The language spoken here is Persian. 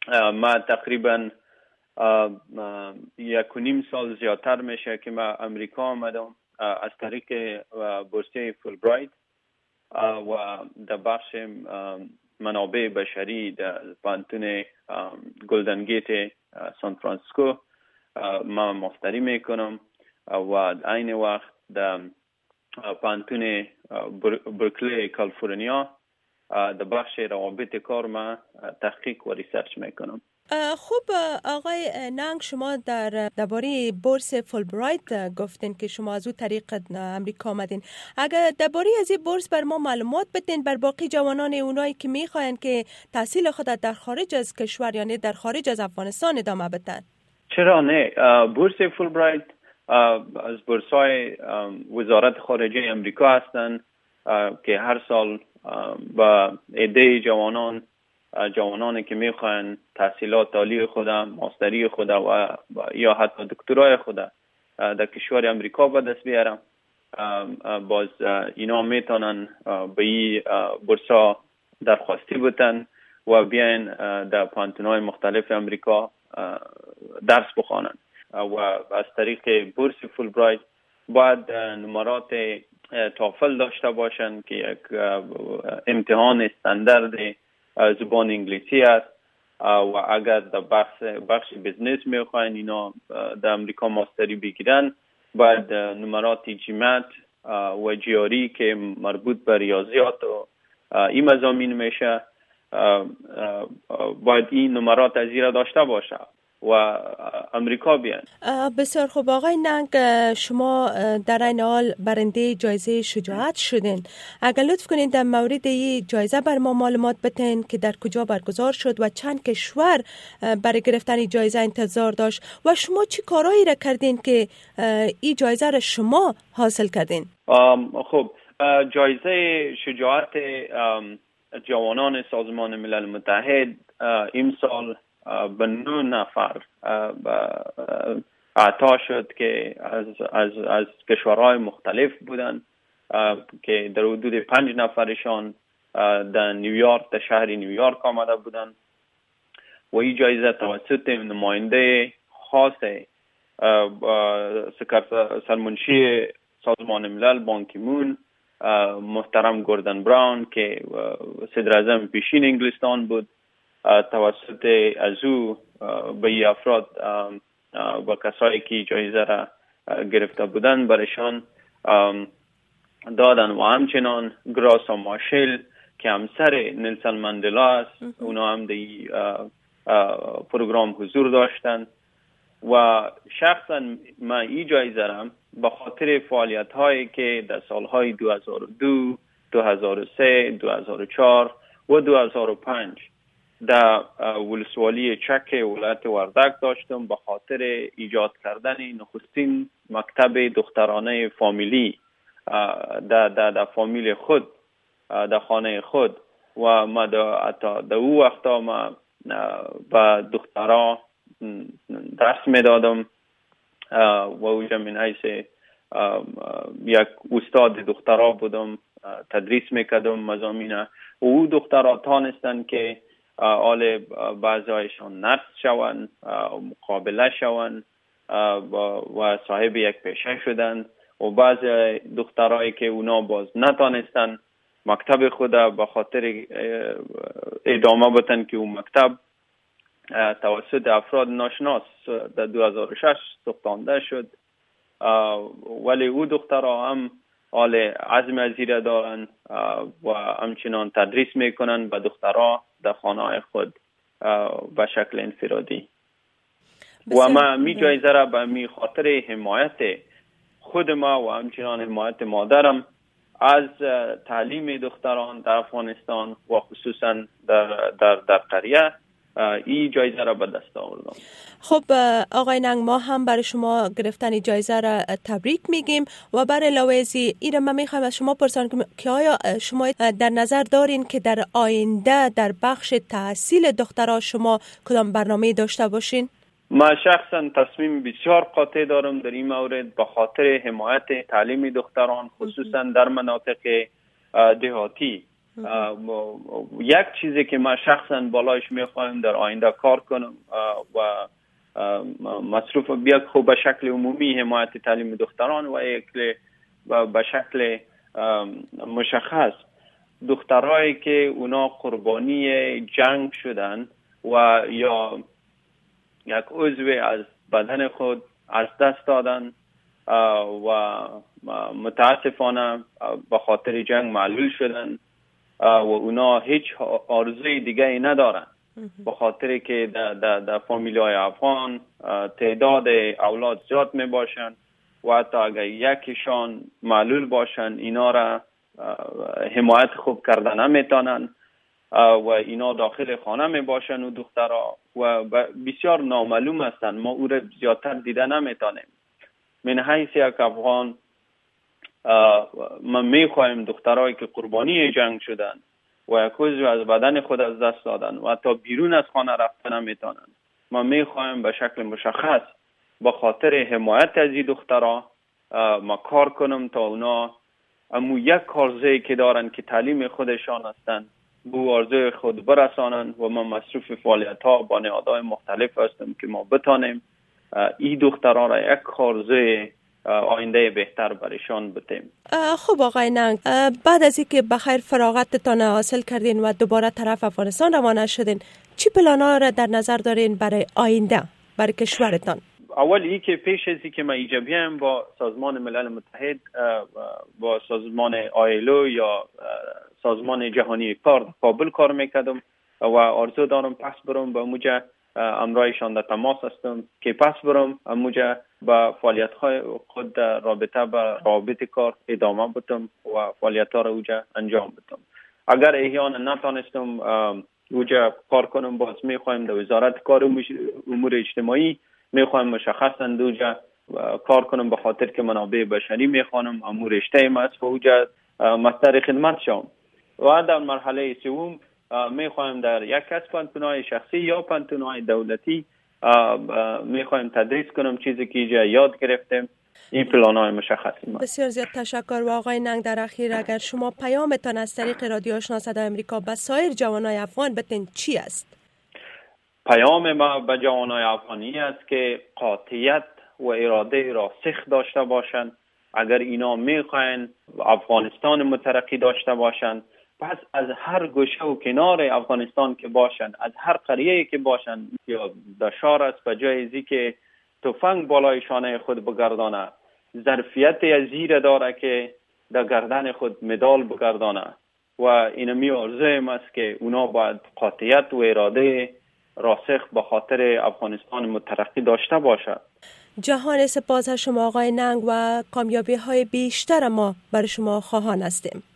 ما تقریبا 1.5 سال زیادتر میشه که ما امریکا آمدم از طریق بورسیه فولبرایت و در بخش منابع بشری در پانتون گلدن گیت سان فرانسیسکو ما ماستری میکنم و عین وقت در پانتون برکلی کالیفرنیا در بخش روابط کار ما تحقیق و ریسرچ میکنم. خوب آقای ننگ، شما درباره بورس فولبرایت گفتین که شما از اون طریق امریکا آمدین. اگر درباره از این بورس بر ما معلومات بدین بر باقی جوانان اونایی که میخواین که تحصیل خود در خارج از کشور یعنی در خارج از افغانستان ادامه بدن. چرا نه؟ بورس فولبرایت از بورس‌های وزارت خارجه امریکا هستند که هر سال با عده جوانانی که میخواین تحصیلات عالی خود، ماستری خود و یا حتی دکترای خود در کشور امریکا به دست بیارن، باز اینا میتونن به این بورسا درخواستی بتن و بیاین در پانتون‌های مختلف امریکا درس بخوانن و از طریق بورس فولبرایت باید نمرات توفل داشته باشن که یک امتحان استاندارد زبان انگلیسی است و اگر در بخش بیزنس میخواین اینا در امریکا ماستری بگیرن باید نمرات جیمت و جیاری که مربوط به ریاضیات و این مضامین میشه باید این نمرات از این داشته باشه و امریکا بیان. بسیار خوب آقای ننگ، شما در این حال برنده جایزه شجاعت شدین. اگر لطف کنین در مورد این جایزه بر ما معلومات بدین که در کجا برگزار شد و چند کشور برای گرفتن جایزه انتظار داشت و شما چی کارهایی را کردین که این جایزه را شما حاصل کردین؟ خب جایزه شجاعت جوانان سازمان ملل متحد این سال به 9 نفر عطا شد که از کشورهای مختلف بودن که در حدود 5 نفرشان در نیویورک، در شهر نیویورک آمده بودن و این جایزه توسط نماینده خاص سرمنشی سازمان ملل بان کی مون محترم گوردن براون که صدر اعظم پیشین انگلستان بود توسط از او به این افراد و کسایی که جایزه را گرفته بودن برشان دادن و همچنان گراسا ماشل که همسر نلسون ماندلا است اونا هم در پروگرام حضور داشتن و شخصا من این جایزه را به خاطر فعالیت هایی که در سالهای 2002 2003 2004 و 2005 در ولسوالی چک ولایت وردک داشتم به خاطر ایجاد کردن نخستین مکتب دخترانه فامیلی در فامیل خود در خانه خود و ما در او وقتا ما با دخترها درس میدادم و اوجا من حیث یک استاد دخترها بودم تدریس میکردم مضامین و او دخترها تانستند که آل بعضایشان نرس شوند مقابله شوند و صاحب یک پیشه شدند و بعض دخترایی که اونا باز نتانستن مکتب خود به خاطر ادامه بتن که اون مکتب توسط افراد ناشناس در 2006 ساخته شد ولی او دخترها هم حال عزم ازیره دارن و همچنان تدریس میکنن به دخترها در خانه خود به شکل انفرادی و ما می جایزه را به می خاطر حمایت خود ما و همچنان حمایت مادرم از تعلیم دختران در افغانستان و خصوصا در قریه این جایزه را به دست آوردم. خب آقای ننگ، ما هم برای شما گرفتن جایزه را تبریک میگیم و برای علاوه از این من میخوام از شما پرسان که آیا شما در نظر دارین که در آینده در بخش تحصیل دخترها شما کدام برنامه داشته باشین؟ ما شخصا تصمیم بسیار قاطع دارم در این مورد به خاطر حمایت تعلیم دختران خصوصا در مناطق دهاتی یک چیزی که من شخصا بالایش میخوایم در آینده کار کنم و مصروف بیاد خوب به شکل عمومی حمایت تعلیم دختران و یک به شکل مشخص دخترایی که اونا قربانی جنگ شدن و یا یک عضو از بدن خود از دست دادن و متاسفانه به خاطر جنگ معلول شدن و اونا هیچ آرزوی دیگه ای ندارن به خاطر که در فامیل‌های افغان تعداد اولاد زیاد می باشن و حتی اگر یکیشان معلول باشن اینا را حمایت خوب کردن نمیتونن و اینا داخل خانه می باشن و دخترها و بسیار نامعلوم هستن. ما او را زیادتر دیده نمیتونیم. من حیث یک افغان ما میخوایم دخترایی که قربانی جنگ شدن و یک عضو از بدن خود از دست دادن و حتی بیرون از خانه رفتن نمیتونن، ما میخوایم به شکل مشخص با خاطر حمایت از این دخترها ما کار کنم تا اونا امو یک کارزه‌ای که دارن که تعلیم خودشان هستن به آرزوی خود برسانن و ما مصروف فعالیت ها با نهادهای مختلف هستیم که ما بتانیم این دخترها را یک کارزه آینده بهتر برشان بتیم. خب آقای ننگ، بعد از اینکه بخیر فراغتتان حاصل کردین و دوباره طرف افغانستان روانه شدین، چی پلانا را در نظر دارین برای آینده برای کشورتان؟ اول ای که پیش از اینکه من ایجابیم با سازمان ملل متحد با سازمان آیلو یا سازمان جهانی کار کابل کار میکردم و آرزو دارم پس برم به موجه امرایشان در تماس هستم که پس برم موجه با فعالیت های خود رابطه با رابط کار ادامه بدم و فعالیت ها را اوجه انجام بدم. اگر احیانا نتانستم اوجه کار کنم باز میخوایم در وزارت کار امور اجتماعی میخوایم مشخصا اوجه کار کنم به خاطر که منابع بشری میخوانم امور اجتماعی است و اوجه مصدر خدمت شام و در مرحله سوم میخوایم در یک از پانتونهای شخصی یا پانتونهای دولتی میخوایم تدریس کنم چیزی که اینجا یاد گرفتیم. این پلان‌های مشخصی ما. بسیار زیاد تشکر. و آقای ننگ، در اخیر اگر شما پیامتان از طریق رادیو آشنا صدای امریکا به سایر جوانای افغان بتین چی است؟ پیام ما به جوانای افغانی است که قاطعیت و اراده راسخ داشته باشند. اگر اینا میخواین افغانستان مترقی داشته باشند، پس از هر گوشه و کنار افغانستان که باشند، از هر قریه‌ای که باشند یا در شهر است، به جای ازی که تفنگ بالای شانه خود بگردانه، ظرفیت عزیره داره که در گردن خود مدال بگردانه و اینمی آرزویم است که اونا باید قاطعیت و اراده راسخ به خاطر افغانستان مترقی داشته باشد. جهان سپاس شما آقای ننگ و کامیابی های بیشتر ما برای شما خواهان هستیم.